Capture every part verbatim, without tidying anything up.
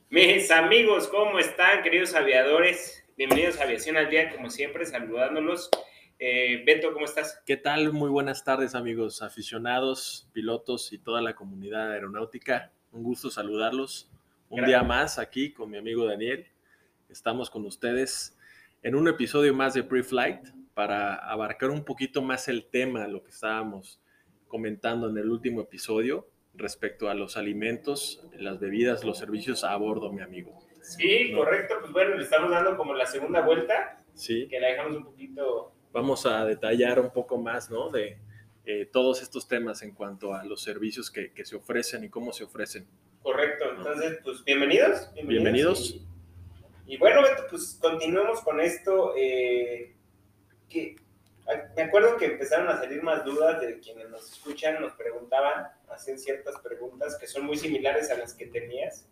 Mis amigos, ¿cómo están, queridos aviadores? Bienvenidos a Aviación al Día, como siempre, saludándolos. Eh, Beto, ¿cómo estás? ¿Qué tal? Muy buenas tardes, amigos aficionados, pilotos y toda la comunidad aeronáutica. Un gusto saludarlos. Un día Gra- más aquí con mi amigo Daniel. Estamos con ustedes en un episodio más de Pre-Flight para abarcar un poquito más el tema, lo que estábamos comentando en el último episodio respecto a los alimentos, las bebidas, los servicios a bordo, mi amigo. Sí, ¿No? correcto. Pues bueno, le estamos dando como la segunda vuelta, Sí. que la dejamos un poquito. Vamos a detallar un poco más, ¿no? De eh, todos estos temas en cuanto a los servicios que, que se ofrecen y cómo se ofrecen, Correcto. ¿no? Entonces, pues bienvenidos, bienvenidos. Bienvenidos. Y, y bueno, Beto, pues continuemos con esto. Eh, que, me acuerdo que empezaron a salir más dudas de quienes nos escuchan, nos preguntaban, hacen ciertas preguntas que son muy similares a las que tenías.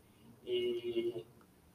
Y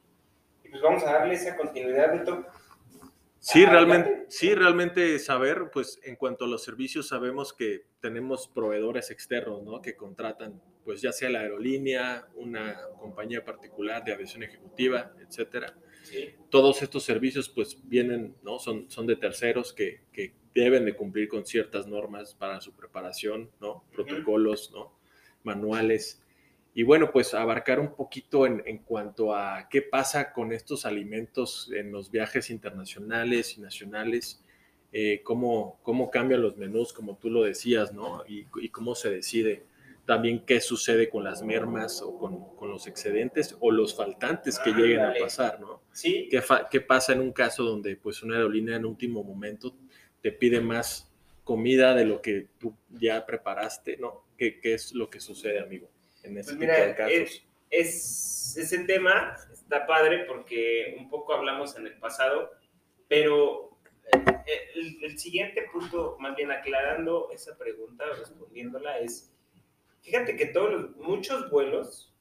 Y pues vamos a darle esa continuidad, Beto. Sí, realmente, Adelante. sí, realmente saber, pues en cuanto a los servicios, sabemos que tenemos proveedores externos, ¿no? Que contratan, pues ya sea la aerolínea, una compañía particular de aviación ejecutiva, etcétera. Sí. Todos estos servicios, pues vienen, ¿no? Son, son de terceros que, que deben de cumplir con ciertas normas para su preparación, ¿no? Protocolos, ¿no? Manuales. Y bueno, pues abarcar un poquito en, en cuanto a qué pasa con estos alimentos en los viajes internacionales y nacionales, eh, cómo, cómo cambian los menús, como tú lo decías, ¿no? Y, y cómo se decide también qué sucede con las mermas o con, con los excedentes o los faltantes que lleguen a Ándale. pasar, ¿no? Sí. ¿Qué, fa- qué pasa en un caso donde pues una aerolínea en último momento te pide más comida de lo que tú ya preparaste, ¿no? ¿Qué, qué es lo que sucede, amigo, en ese Pues tipo de mira, es, casos? es, ese tema está padre porque un poco hablamos en el pasado, pero eh, el, el siguiente punto, más bien aclarando esa pregunta, respondiéndola, es, fíjate que todos los, muchos vuelos,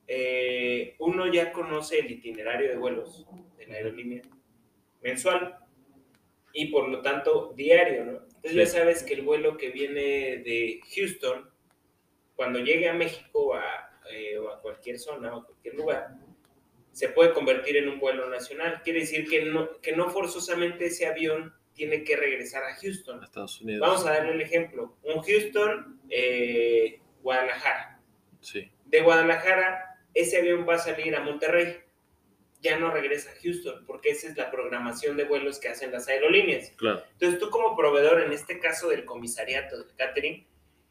eh, uno ya conoce el itinerario de vuelos de la Ujú. aerolínea mensual. Y por lo tanto diario, ¿no? Entonces ya Sí, sabes que el vuelo que viene de Houston, cuando llegue a México a, eh, o a cualquier zona o a cualquier lugar, se puede convertir en un vuelo nacional. Quiere decir que no, que no forzosamente ese avión tiene que regresar a a Houston. Estados Vamos Unidos. a darle el ejemplo. Un Houston, eh, Guadalajara. Sí, De Guadalajara, ese avión va a salir a Monterrey, ya no regresa a Houston, porque esa es la programación de vuelos que hacen las aerolíneas. claro. Entonces, tú como proveedor, en este caso del comisariato del catering,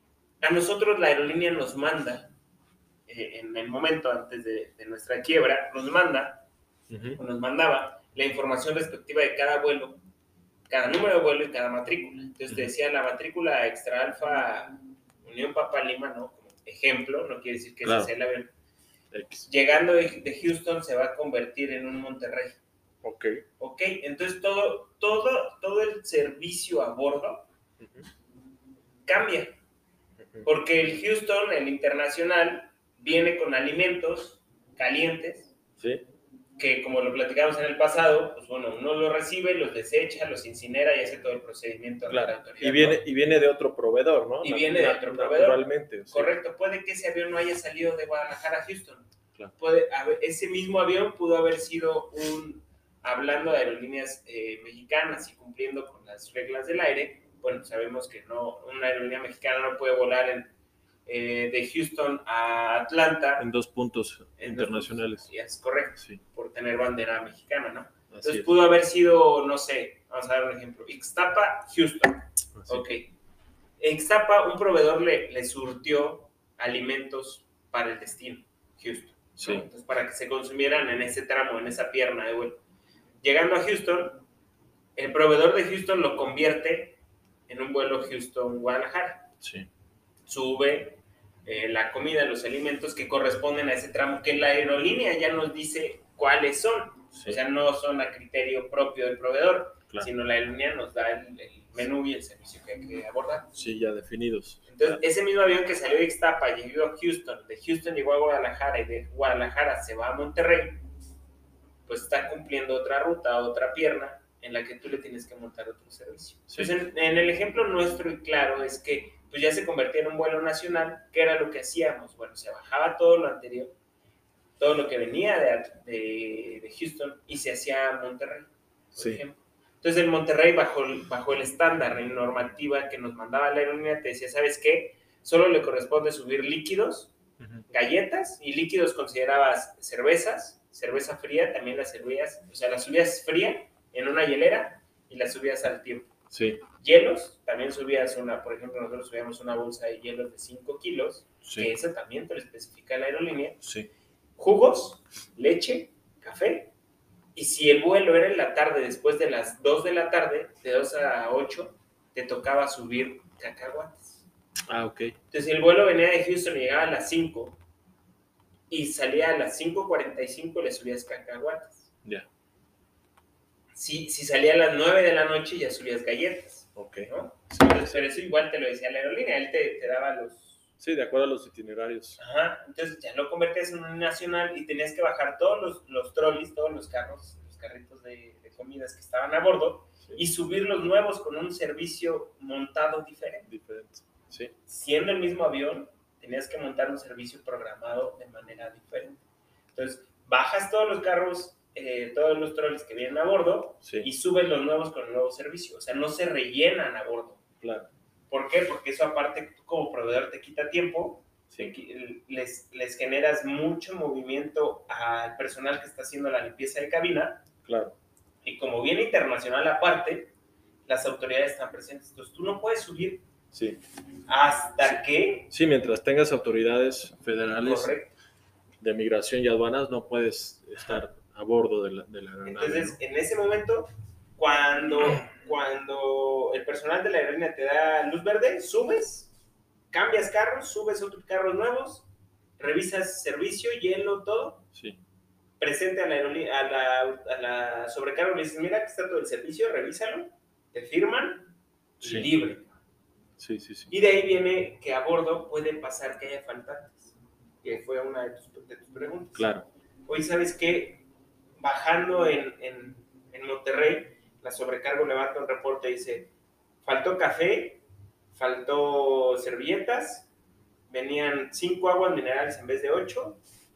a nosotros la aerolínea nos manda, eh, en el momento antes de, de nuestra quiebra, nos manda, Ujú. o nos mandaba, la información respectiva de cada vuelo, cada número de vuelo y cada matrícula. Entonces, te Ujú. decía la matrícula extra alfa Unión Papa Lima, ¿no? Como ejemplo, no quiere decir que ese sea Claro. el avión. X. Llegando de, de Houston se va a convertir en un Monterrey. Ok. Ok, entonces todo, todo, todo el servicio a bordo Ujú. cambia, Ujú. porque el Houston, el internacional, viene con alimentos calientes, Sí, que como lo platicamos en el pasado, pues bueno, uno los recibe, los desecha, los incinera y hace todo el procedimiento ante la claro. Y autoridad, ¿no? viene, y viene de otro proveedor, ¿no? Y Nat- viene de nat- otro proveedor. naturalmente, sí. Correcto, puede que ese avión no haya salido de Guadalajara a Houston. Claro. Puede haber, ese mismo avión pudo haber sido un, hablando de aerolíneas eh, mexicanas y cumpliendo con las reglas del aire, bueno, sabemos que no, una aerolínea mexicana no puede volar en, eh, de Houston a Atlanta En dos puntos en dos puntos. internacionales. Y es correcto, Sí, por tener bandera mexicana, ¿no? así Entonces es. pudo haber sido, no sé, vamos a dar un ejemplo, Ixtapa, Houston. Así. Ok. Ixtapa, un proveedor le, le surtió alimentos para el destino, Houston. Sí. ¿no? Entonces, para que se consumieran en ese tramo, en esa pierna de vuelo. Llegando a Houston, el proveedor de Houston lo convierte en un vuelo Houston-Guadalajara. Sí. Sube eh, la comida, los alimentos que corresponden a ese tramo, que la aerolínea ya nos dice cuáles son. Sí. O sea, no son a criterio propio del proveedor, Claro. sino la aerolínea nos da el, el menú y el servicio que hay que abordar. Sí, ya definidos. Entonces, Claro. ese mismo avión que salió de Ixtapa, llegó a Houston, de Houston llegó a Guadalajara y de Guadalajara se va a Monterrey, pues está cumpliendo otra ruta, otra pierna en la que tú le tienes que montar otro servicio. Sí. Entonces, en, en el ejemplo nuestro y claro es que pues ya se convertía en un vuelo nacional, que era lo que hacíamos. Bueno, se bajaba todo lo anterior, todo lo que venía de, de, de Houston y se hacía a Monterrey, por Sí. ejemplo. Entonces, en Monterrey, bajo el, bajo el estándar en normativa que nos mandaba la aerolínea, te decía, ¿sabes qué? Solo le corresponde subir líquidos, uh-huh. galletas, y líquidos considerabas cervezas, cerveza fría, también las servías, o sea, las subías fría en una hielera y las subías al tiempo. Sí. Hielos, también subías una, por ejemplo, nosotros subíamos una bolsa de hielos de cinco kilos, sí. que eso también te lo especifica la aerolínea. Sí. Jugos, leche, café, y si el vuelo era en la tarde, después de las dos de la tarde, de dos a ocho, te tocaba subir cacahuates. Ah, ok. Entonces, si el vuelo venía de Houston y llegaba a las cinco, y salía a las cinco cuarenta y cinco, le subías cacahuates. Ya. Yeah. Si, si salía a las nueve de la noche, ya subías galletas. Ok. ¿No? Entonces, pero eso igual te lo decía la aerolínea, él te, te daba los... Sí, de acuerdo a los itinerarios. Ajá, entonces ya lo convertías en un nacional y tenías que bajar todos los, los trolleys, todos los carros, los carritos de, de comidas que estaban a bordo, sí. y subir los nuevos con un servicio montado diferente. Diferente, sí. Siendo el mismo avión, tenías que montar un servicio programado de manera diferente. Entonces, bajas todos los carros, eh, todos los trolleys que vienen a bordo, sí. y subes los nuevos con el nuevo servicio. O sea, no se rellenan a bordo. Claro. ¿Por qué? Porque eso aparte, tú como proveedor te quita tiempo, sí. les, les generas mucho movimiento al personal que está haciendo la limpieza de cabina. Claro. Y como viene internacional aparte, las autoridades están presentes. Entonces, tú no puedes subir sí. hasta sí. que... Sí, mientras tengas autoridades federales Correcto. de migración y aduanas, no puedes estar a bordo de la, de la aeronave. Entonces, ¿no? en ese momento, cuando, cuando el personal de la aerolínea te da luz verde, subes, cambias carros, subes otros carros nuevos, revisas servicio, hielo, todo. Sí. Presente a la, aerolínea, a la, a la sobrecargo, le dices, mira, aquí está todo el servicio, revísalo, te firman, sí. y libre. Sí, sí, sí. Y de ahí viene que a bordo puede pasar que haya faltantes, que fue una de tus, de tus preguntas. Claro. Hoy, ¿sabes qué? Bajando en, en, en Monterrey, la sobrecargo levanta un reporte y dice, faltó café, faltó servilletas, venían cinco aguas minerales en vez de ocho,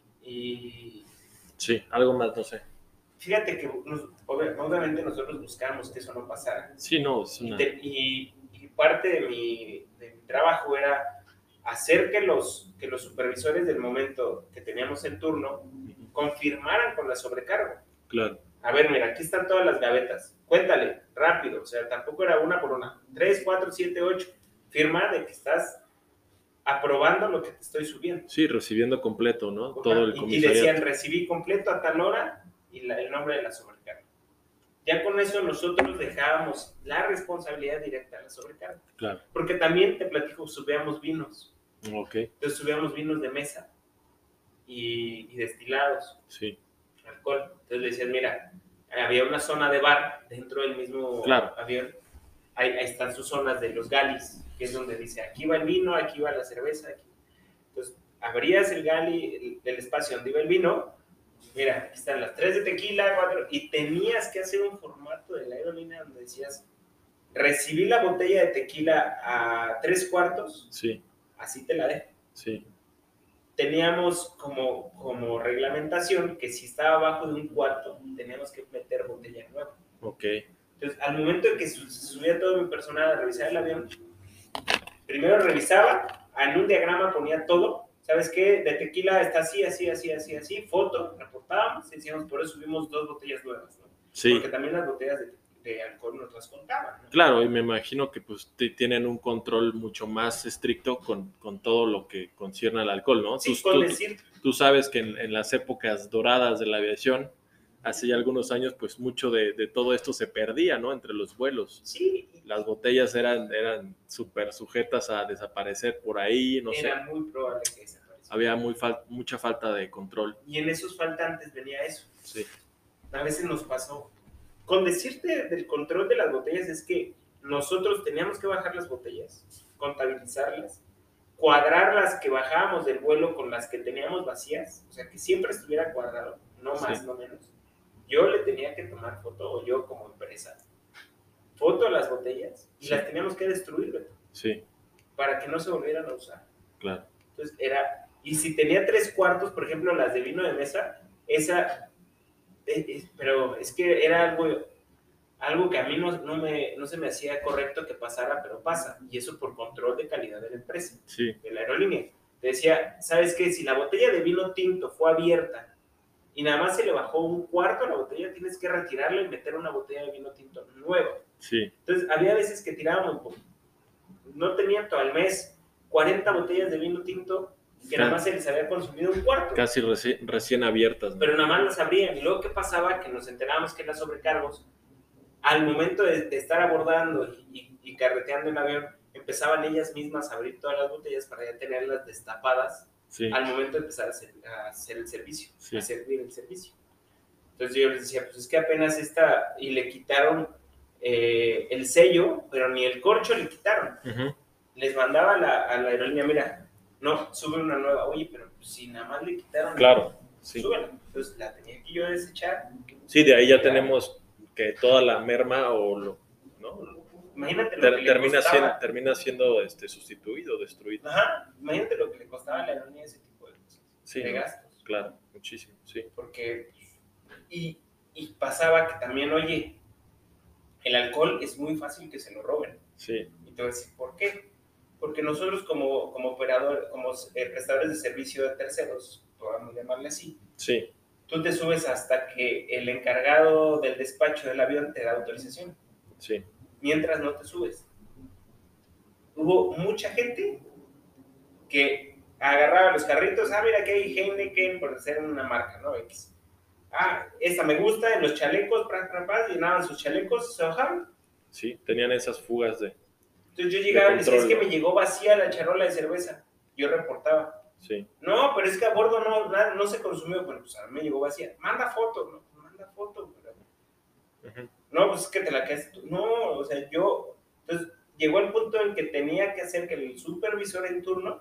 y... Sí, algo más, no sé. Fíjate que nos, obviamente nosotros buscamos que eso no pasara. Sí, no, es una... y, te, y, y parte de mi, de mi trabajo era hacer que los, que los supervisores del momento que teníamos el turno uh-huh. confirmaran con la sobrecargo. Claro. A ver, mira, aquí están todas las gavetas. Cuéntale, rápido. O sea, tampoco era una por una. Tres, cuatro, siete, ocho. Firma de que estás aprobando lo que te estoy subiendo. Sí, recibiendo completo, ¿no? Ajá. Todo el comisariado. Y decían, recibí completo a tal hora y la, el nombre de la sobrecarga. Ya con eso nosotros dejábamos la responsabilidad directa a la sobrecarga. Claro. Porque también, te platico, subíamos vinos. Ok. Entonces subíamos vinos de mesa y, y destilados. Sí. Alcohol. Entonces le decían, mira, había una zona de bar dentro del mismo claro. avión. Ahí, ahí están sus zonas de los galis, que es donde dice, aquí va el vino, aquí va la cerveza. Aquí. Entonces, abrías el gali, el, el espacio donde iba el vino, mira, aquí están las tres de tequila, cuatro, y tenías que hacer un formato de la aerolínea donde decías, recibí la botella de tequila a tres cuartos, sí. así te la dejo. Sí. Teníamos como, como reglamentación que si estaba abajo de un cuarto, teníamos que meter botella nueva. Ok. Entonces, al momento de que se subía todo mi personal a revisar el avión, primero revisaba, en un diagrama ponía todo, ¿sabes qué? De tequila está así, así, así, así, así, foto, reportábamos, decíamos, por eso subimos dos botellas nuevas, ¿no? Sí. Porque también las botellas de, de alcohol nos las contaban, ¿no? Claro, y me imagino que pues tienen un control mucho más estricto con, con todo lo que concierne al alcohol, ¿no? Sí, tú, con tú, decir... tú sabes que en, en las épocas doradas de la aviación, hace ya algunos años, pues mucho de, de todo esto se perdía, ¿no? Entre los vuelos. Sí. Las botellas eran eran súper sujetas a desaparecer por ahí, no Era sé. Era muy probable que desapareciera. Había muy fal- mucha falta de control. Y en esos faltantes venía eso. Sí. A veces nos pasó. Con decirte del control de las botellas es que nosotros teníamos que bajar las botellas, contabilizarlas, cuadrar las que bajábamos del vuelo con las que teníamos vacías, o sea, que siempre estuviera cuadrado, no más, sí. no menos. Yo le tenía que tomar foto, o yo como empresa, foto a las botellas y sí. las teníamos que destruir, Beto, sí. para que no se volvieran a usar. Claro. Entonces era Y si tenía tres cuartos, por ejemplo, las de vino de mesa, esa, eh, eh, pero es que era algo, algo que a mí no, no, me, no se me hacía correcto que pasara, pero pasa. Y eso por control de calidad de la empresa, sí, de la aerolínea. Te decía, ¿sabes qué? Si la botella de vino tinto fue abierta y nada más se le bajó un cuarto a la botella, tienes que retirarla y meter una botella de vino tinto nueva. sí. Entonces, había veces que tirábamos, no tenía todo al mes cuarenta botellas de vino tinto que nada más se les había consumido un cuarto. Casi reci recién abiertas, ¿no? Pero nada más las abrían. Y luego, ¿qué pasaba? Que nos enterábamos que eran sobrecargos. Al momento de, de estar abordando y, y, y carreteando en avión, empezaban ellas mismas a abrir todas las botellas para ya tenerlas destapadas sí. al momento de empezar a hacer, a hacer el servicio, sí. a servir el servicio. Entonces yo les decía, pues es que apenas está, y le quitaron eh, el sello, pero ni el corcho le quitaron. Uh-huh. Les mandaba a la, a la aerolínea, mira, no, sube una nueva, oye, pero pues, si nada más le quitaron, claro, sí. súbela. Entonces la tenía que yo desechar. Sí, de ahí ya tenemos que toda la merma o lo, ¿no? Imagínate lo Ter, que le termina, costaba. siendo, termina siendo este, sustituido, destruido. Ajá, imagínate lo que le costaba a la aerolínea ese tipo de cosas, sí, de gastos. Claro, muchísimo, sí. Porque, y, y pasaba que también, oye, el alcohol es muy fácil que se lo roben. Sí. Y te voy a decir, ¿por qué? Porque nosotros como, como operador, como eh, prestadores de servicio de terceros, podemos llamarle así, sí. tú te subes hasta que el encargado del despacho del avión te da autorización. Sí. Mientras no te subes. Hubo mucha gente que agarraba los carritos, ah, mira, aquí hay Heineken, por ser una marca, ¿no? X. Ah, esta me gusta, en los chalecos, pras, pras, pras, llenaban sus chalecos, se bajaban. Sí, tenían esas fugas de Entonces yo llegaba y decía, es que me llegó vacía la charola de cerveza. Yo reportaba. Sí. No, pero es que a bordo no, no, no se consumió. Bueno, pues a mí me llegó vacía. Manda foto, no, manda foto. Uh-huh. No, pues es que te la quedas tú. No, o sea, yo... Entonces llegó el punto en que tenía que hacer que el supervisor en turno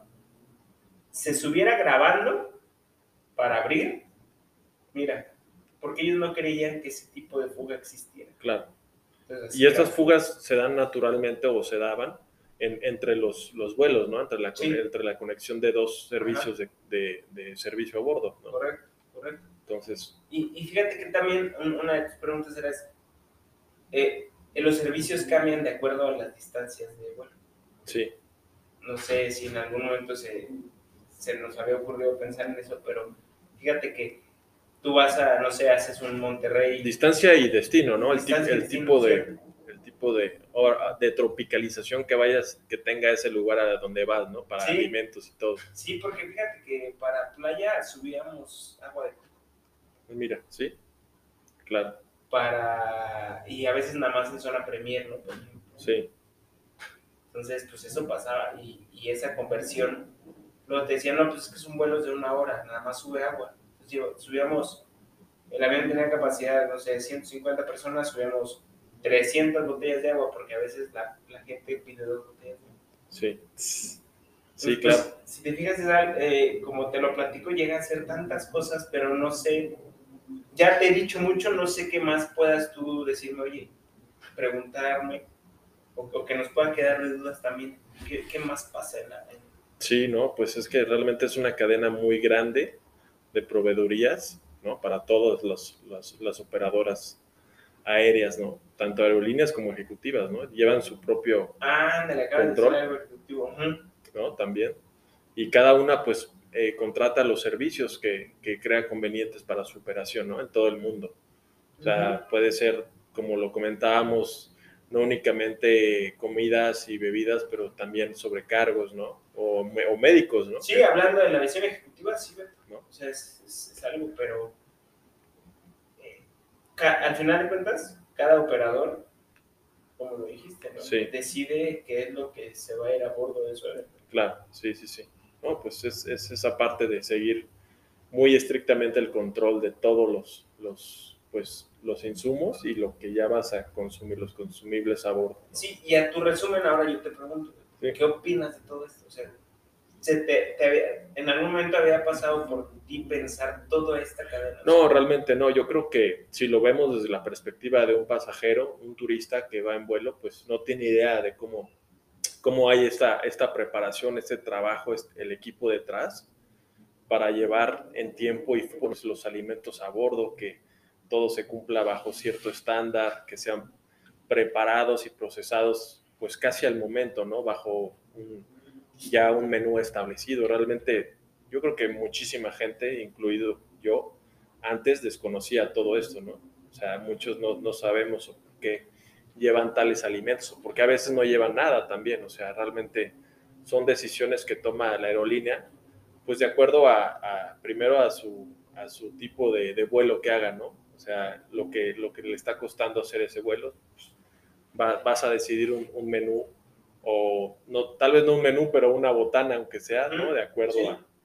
se subiera grabando para abrir. Mira, porque ellos no creían que ese tipo de fuga existiera. Claro. Entonces, y estas fugas se dan naturalmente o se daban en, entre los, los vuelos, ¿no? Entre la, sí. entre la conexión de dos servicios de, de, de servicio a bordo, ¿no? Correcto, correcto. Entonces... Y, y fíjate que también una de tus preguntas era esa. Eh, los servicios cambian de acuerdo a las distancias de vuelo. Sí. No sé si en algún momento se, se nos había ocurrido pensar en eso, pero fíjate que tú vas a, no sé, haces un Monterrey. Distancia y destino, ¿no? El, Distancia el, y destino, tipo de, ¿cierto? el tipo de, de tropicalización que vayas, que tenga ese lugar a donde vas, ¿no? Para sí. alimentos y todo. Sí, porque fíjate que para playa subíamos agua de coco. Mira, sí, claro. Para, y a veces nada más en zona premier, ¿no? Por ejemplo. Sí. Entonces, pues eso pasaba y, y esa conversión, luego te decían, no, pues es que son vuelos de una hora, nada más sube agua. Entonces, subíamos, el avión tenía capacidad, no sé, ciento cincuenta personas, subíamos trescientas botellas de agua, porque a veces la, la gente pide dos botellas de agua. Sí. Sí, entonces, claro. Pues, si te fijas, eh, como te lo platico, llega a ser tantas cosas, pero no sé, ya te he dicho mucho, no sé qué más puedas tú decirme, oye, preguntarme, o, o que nos puedan quedar de dudas también, ¿qué, qué más pasa en la... En... Sí, no, pues es que realmente es una cadena muy grande de proveedurías, ¿no? Para todas los, los, las operadoras aéreas, ¿no? Tanto aerolíneas como ejecutivas, ¿no? Llevan su propio ah, de la control, de algo ejecutivo. Uh-huh. ¿No? También. Y cada una, pues, eh, contrata los servicios que, que crea convenientes para su operación, ¿no? En todo el mundo. O sea, uh-huh. puede ser, como lo comentábamos, no únicamente comidas y bebidas, pero también sobrecargos, ¿no? O, o médicos, ¿no? Sí, hablando de la visión ejecutiva, sí, ¿no? O sea, es, es, es algo, pero eh, ca- al final de cuentas, cada operador, como lo dijiste, ¿no? Sí. Decide qué es lo que se va a ir a bordo de su avión. Claro, sí, sí, sí. No, pues es, es esa parte de seguir muy estrictamente el control de todos los, los, pues, los insumos y lo que ya vas a consumir, los consumibles a bordo, ¿no? Sí, y a tu resumen ahora yo te pregunto, sí. ¿Qué opinas de todo esto? O sea, ¿se te, te había, ¿en algún momento había pasado por ti pensar toda esta cadena? No, realmente no. Yo creo que si lo vemos desde la perspectiva de un pasajero, un turista que va en vuelo, pues no tiene idea de cómo, cómo hay esta, esta preparación, este trabajo, este, el equipo detrás. para llevar en tiempo y pues, los alimentos a bordo, que todo se cumpla bajo cierto estándar, que sean preparados y procesados pues casi al momento, ¿no? Bajo un, ya un menú establecido. Realmente yo creo que muchísima gente, incluido yo, antes desconocía todo esto, ¿no? O sea, muchos no, no sabemos por qué llevan tales alimentos, porque a veces no llevan nada también, o sea, realmente son decisiones que toma la aerolínea, pues de acuerdo a, a primero a su, a su tipo de, de vuelo que haga, ¿no? O sea, lo que, lo que le está costando hacer ese vuelo, pues, va, vas a decidir un, un menú, o no, tal vez no un menú, pero una botana, aunque sea, ¿no? De acuerdo Sí. a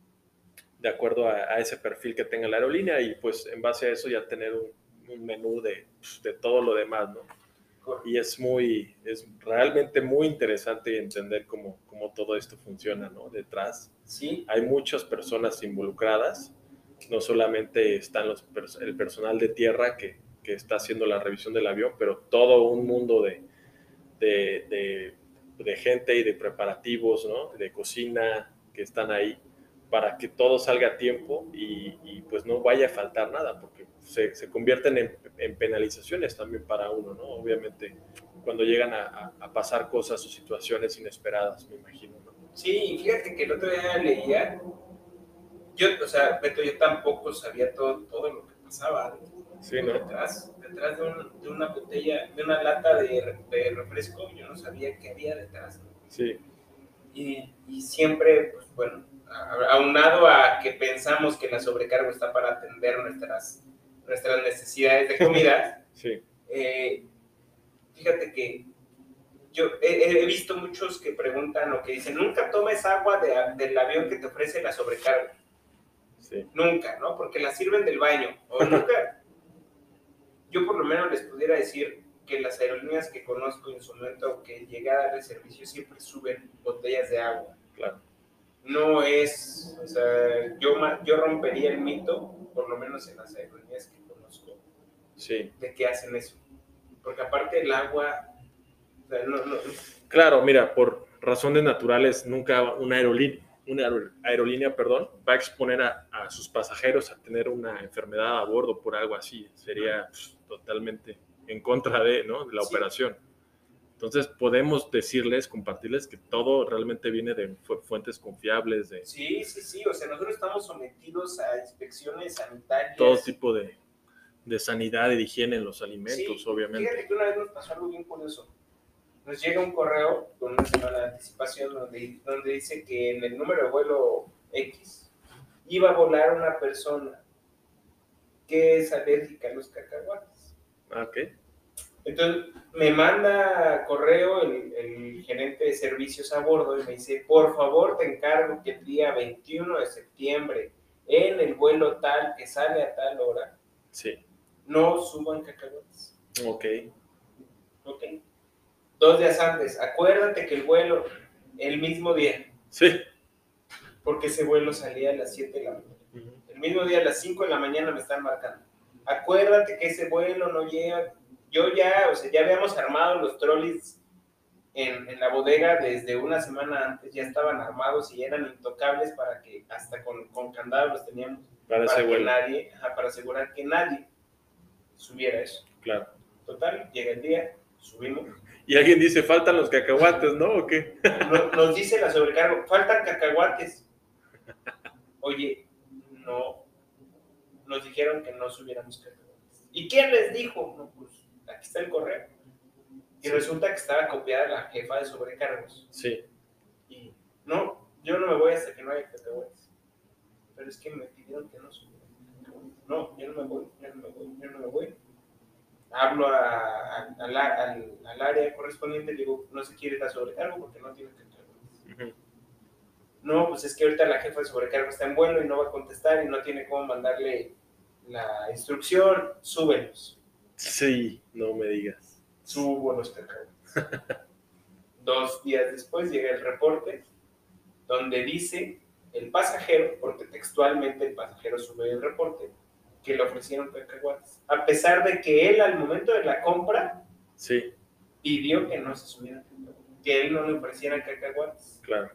de acuerdo a, a ese perfil que tenga la aerolínea y pues en base a eso ya tener un, un menú de, pues, de todo lo demás, ¿no? Y es muy, es realmente muy interesante entender cómo, cómo todo esto funciona, ¿no? Detrás. Sí. Hay muchas personas involucradas, no solamente están los, el personal de tierra que, que está haciendo la revisión del avión, pero todo un mundo de, de, de, de gente y de preparativos, ¿no? De cocina que están ahí para que todo salga a tiempo y, y pues no vaya a faltar nada, porque se, se convierten en, en penalizaciones también para uno, ¿no? Obviamente, cuando llegan a, a, a pasar cosas o situaciones inesperadas, me imagino, ¿no? Sí, fíjate que el otro día leía, yo, o sea, Beto, yo tampoco sabía todo, todo lo que pasaba Sí, ¿no? detrás, detrás de, un, de una botella, de una lata de, de refresco, yo no sabía qué había detrás, ¿no? Sí. Y, y siempre, pues bueno, aunado a que pensamos que la sobrecarga está para atender nuestras, nuestras necesidades de comida, sí. eh, fíjate que yo he, he, visto muchos que preguntan o que dicen, nunca tomes agua de, del avión que te ofrece la sobrecarga. Sí. Nunca, ¿no? Porque la sirven del baño. O nunca. Yo por lo menos les pudiera decir que las aerolíneas que conozco en su momento que llegué a darle servicio siempre suben botellas de agua. Claro. No es, o sea, yo, yo rompería el mito, por lo menos en las aerolíneas que conozco, sí. de que hacen eso. Porque aparte el agua, o sea, no, no. Claro, mira, por razones naturales, nunca una aerolínea, una aerolínea, perdón, va a exponer a, a sus pasajeros a tener una enfermedad a bordo por algo así. Sería pues, totalmente en contra de, ¿no? de la sí. operación. Entonces, podemos decirles, compartirles que todo realmente viene de fuentes confiables. De, sí, sí, sí. O sea, nosotros estamos sometidos a inspecciones sanitarias. Todo tipo de, de sanidad y de higiene en los alimentos, sí, obviamente. Fíjate que una vez nos pasó algo bien curioso. Nos llega un correo con una semana de anticipación donde, donde dice que en el número de vuelo X iba a volar una persona que es alérgica a los cacahuates. Ah, ok. Entonces me manda correo el, el gerente de servicios a bordo y me dice, por favor te encargo que el día veintiuno de septiembre en el vuelo tal que sale a tal hora, sí. no suban cacahuates. Ok. Ok. Dos días antes, acuérdate que el vuelo, el mismo día. Sí. Porque ese vuelo salía a las siete de la mañana. Uh-huh. El mismo día a las cinco de la mañana me están marcando. Acuérdate que ese vuelo no llega. Yo ya, o sea, ya habíamos armado los trolleys en, en la bodega desde una semana antes, ya estaban armados y eran intocables para que, hasta con, con candado los teníamos, para, para que vuelo. nadie, ajá, para asegurar que nadie subiera eso. Claro. Total, llega el día, subimos. Y alguien dice, faltan los cacahuates, ¿no? ¿O qué? Nos, nos dice la sobrecargo, faltan cacahuates. Oye, no, nos dijeron que no subiéramos cacahuates. ¿Y quién les dijo? No, pues aquí está el correo. Y sí. Resulta que estaba copiada la jefa de sobrecargos. Sí. Y no, yo no me voy hasta que no haya cacahuates. Pero es que me pidieron que no subiera. No, yo no me voy, yo no me voy, yo no me voy. Hablo a, a, a la, al, al área correspondiente y digo, no se quiere la sobrecargo porque no tiene cacahuates. Uh-huh. No, pues es que ahorita la jefa de sobrecargo está en vuelo y no va a contestar y no tiene cómo mandarle la instrucción, súbelos. Sí, no me digas. Subo los cacahuates. Dos días después llega el reporte donde dice el pasajero, porque textualmente el pasajero sube el reporte, que le ofrecieron cacahuates. A pesar de que él al momento de la compra sí. pidió que no se subieran cacahuates, que él no le ofrecieran cacahuates. Claro.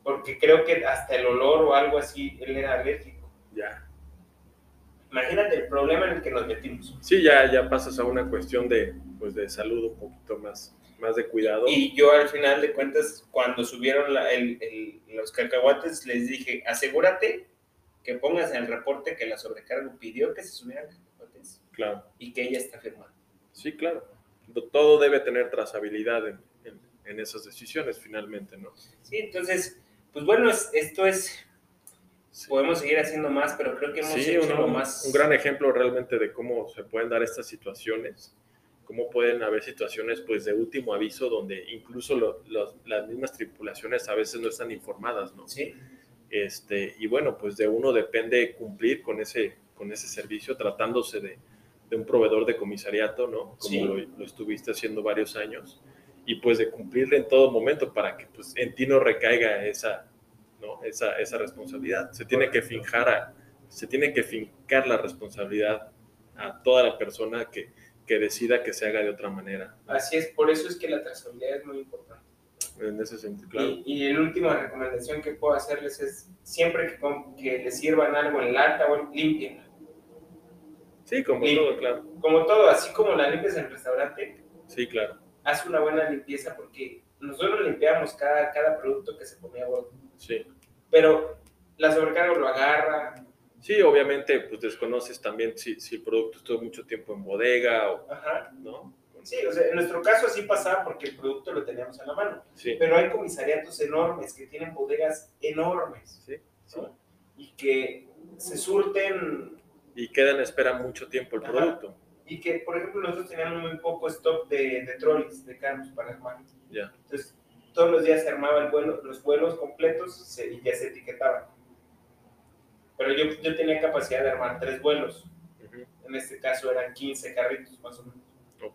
porque creo que hasta el olor o algo así, él era alérgico. Ya. Imagínate el problema en el que nos metimos. Sí, ya, ya pasas a una cuestión de, pues, de salud un poquito más, más de cuidado. Y yo al final de cuentas, cuando subieron la, el, el, los cacahuates, les dije, asegúrate que pongas en el reporte que la sobrecargo pidió que se subieran cacahuates. Claro. Y que ella está firmando. Sí, claro. Todo debe tener trazabilidad en, en, en esas decisiones finalmente, ¿no? Sí, entonces, pues bueno, es, esto es... Sí. Podemos seguir haciendo más, pero creo que hemos sí, hecho uno, lo más... un gran ejemplo realmente de cómo se pueden dar estas situaciones, cómo pueden haber situaciones pues de último aviso donde incluso lo, los, las mismas tripulaciones a veces no están informadas, ¿no? Sí. Este, y bueno, pues de uno depende cumplir con ese, con ese servicio tratándose de, de un proveedor de comisariato, ¿no? Como sí. lo, lo estuviste haciendo varios años, y pues de cumplirle en todo momento para que pues en ti no recaiga esa... ¿no? Esa, esa responsabilidad. Se tiene que fincar a, se tiene que fincar la responsabilidad a toda la persona que, que decida que se haga de otra manera. Así es, por eso es que la trazabilidad es muy importante. En ese sentido, claro. Y, y la última recomendación que puedo hacerles es, siempre que, que les sirvan algo en lata, o limpien. Sí, como Limpien. todo, claro. Como todo, así como la limpias en el restaurante. Sí, claro. Haz una buena limpieza porque nosotros limpiamos cada, cada producto que se ponía a bordo. Sí. Pero la sobrecarga lo agarra. Sí, obviamente, pues desconoces también si, si el producto estuvo mucho tiempo en bodega o... Ajá. ¿no? Sí, o sea, en nuestro caso así pasaba porque el producto lo teníamos a la mano. Sí. Pero hay comisariatos enormes que tienen bodegas enormes. Sí, sí. ¿No? Y que se surten... Y queda en espera mucho tiempo el producto. Ajá. Y que, por ejemplo, nosotros teníamos muy poco stock de, de trolleys, de carros para armar. Ya. Entonces, todos los días se armaban el vuelo, los vuelos completos se, y ya se etiquetaban. Pero yo, yo tenía capacidad de armar tres vuelos. Uh-huh. En este caso eran quince carritos, más o menos. Ok.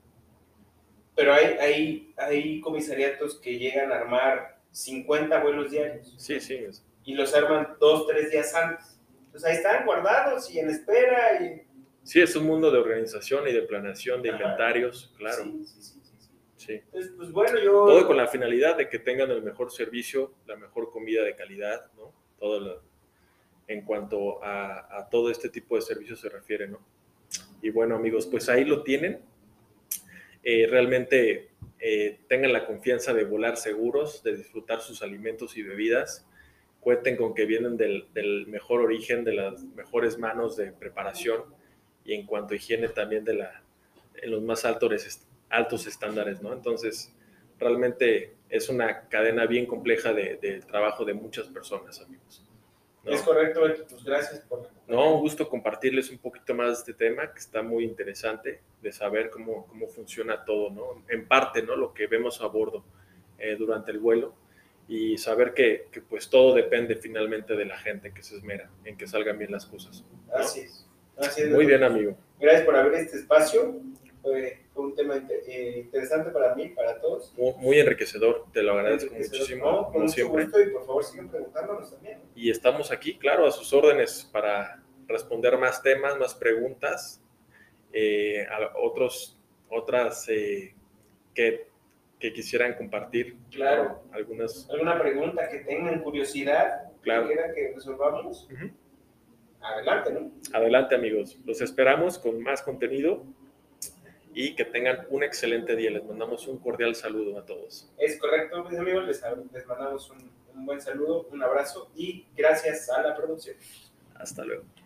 Pero hay, hay, hay comisariatos que llegan a armar cincuenta vuelos diarios. Sí, sí. Es... Y los arman dos, tres días antes. Entonces ahí están guardados y en espera. Y... Sí, es un mundo de organización y de planeación, de Ajá. inventarios, claro. Sí, sí, sí, sí, sí. Sí. Entonces, pues bueno, yo... Todo con la finalidad de que tengan el mejor servicio, la mejor comida de calidad, ¿no? Todo lo, en cuanto a, a todo este tipo de servicios se refiere, ¿no? Y bueno, amigos, pues ahí lo tienen. Eh, realmente eh, tengan la confianza de volar seguros, de disfrutar sus alimentos y bebidas. Cuenten con que vienen del, del mejor origen, de las mejores manos de preparación y en cuanto a higiene también de la, en los más altos, altos estándares, ¿no? Entonces, realmente es una cadena bien compleja de, de trabajo de muchas personas, amigos, ¿no? Es correcto, Beto, pues gracias por... No, un gusto compartirles un poquito más de este tema, que está muy interesante, de saber cómo, cómo funciona todo, ¿no? En parte, ¿no? Lo que vemos a bordo eh, durante el vuelo, y saber que, que pues todo depende finalmente de la gente que se esmera en que salgan bien las cosas, ¿no? Así es. Así es. Muy bien, amigo. Gracias por abrir este espacio. Fue, fue un tema inter, eh, interesante para mí, para todos. Muy, muy enriquecedor, te lo agradezco muchísimo. No, con mucho siempre. gusto y por favor sigan preguntándonos también. Y estamos aquí, claro, a sus órdenes para responder más temas, más preguntas, eh, a otros, otras eh, que, que quisieran compartir. Claro. ¿No? Algunas... ¿Alguna pregunta que tengan, curiosidad, claro. que quieran que resolvamos? Uh-huh. Adelante, ¿no? Adelante, amigos. Los esperamos con más contenido y que tengan un excelente día. Les mandamos un cordial saludo a todos. Es correcto, mis amigos. Les, les mandamos un, un buen saludo, un abrazo y gracias a la producción. Hasta luego.